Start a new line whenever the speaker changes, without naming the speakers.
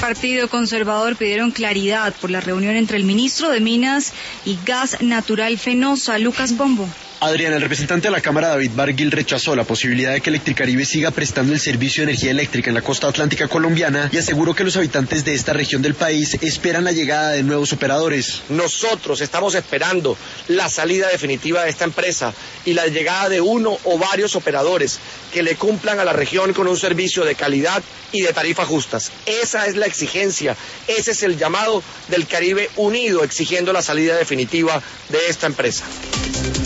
Partido Conservador pidieron claridad por la reunión entre el ministro de Minas y Gas Natural Fenosa, Lucas Pombo.
Adriana, el representante de la Cámara, David Barguil, rechazó la posibilidad de que Electricaribe siga prestando el servicio de energía eléctrica en la costa atlántica colombiana y aseguró que los habitantes de esta región del país esperan la llegada de nuevos operadores.
Nosotros estamos esperando la salida definitiva de esta empresa y la llegada de uno o varios operadores que le cumplan a la región con un servicio de calidad y de tarifas justas. Esa es la exigencia, ese es el llamado del Caribe unido exigiendo la salida definitiva de esta empresa.